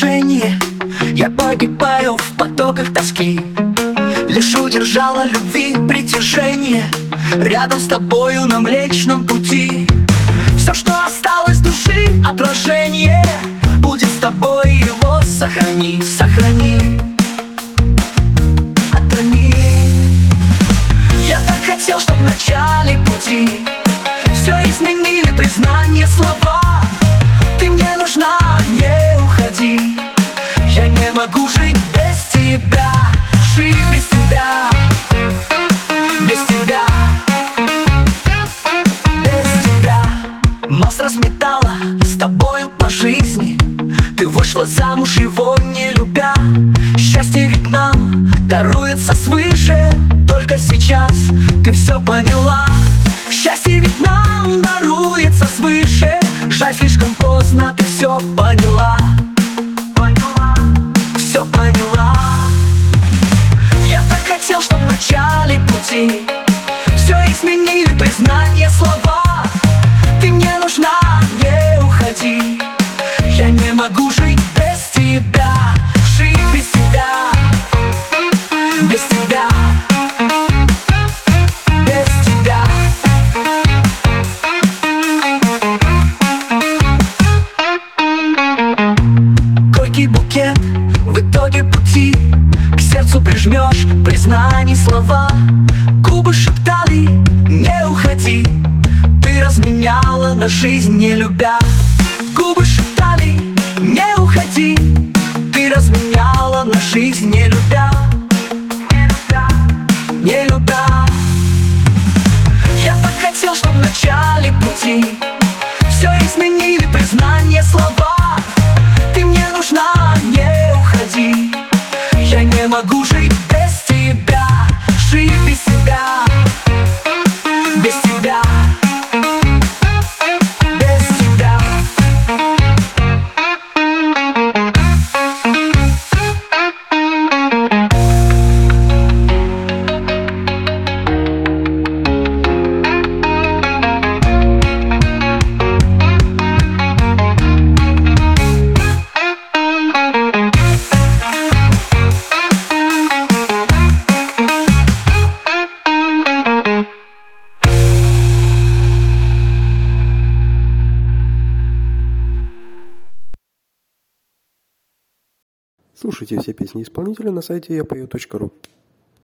движение. Я погибаю в потоках тоски. Лишь удержала любви притяжение. Рядом с тобою на Млечном Пути. Все, что осталось души, отражение, будет с тобой, его сохрани, сохрани. Отрони. Я так хотел, чтоб в начале пути все изменили признание, слова. Ты мне нужна, не уходи. Я не могу жить без тебя. Жить без тебя. Без тебя. Без тебя. Мост разметала с тобою по жизни. Ты вышла замуж, его не любя. Счастье ведь нам даруется свыше. Только сейчас ты все поняла. Счастье ведь нам даруется свыше. Жаль, слишком поздно ты все поняла. Поняла, все поняла. Я так хотел, чтоб в начале пути все изменили признание, слова. Ты мне нужна, не уходи. Я не могу жить без тебя. Жить без тебя. Без тебя. Без тебя. Горький букет в итоге пути. К сердцу прижмешь признаний слова. Губы шептали, не уходи. Ты разменяла на жизнь, не любя. Губы шептали, не уходи. Ты разменяла на жизнь, не любя. Не любя. Я так хотел, чтоб в начале пути все изменили признание, слова. Ты мне нужна, не уходи. Я не могу жить без тебя. Жить без тебя. Без тебя. Без тебя. Слушайте все песни исполнителя на сайте yapayot.ru.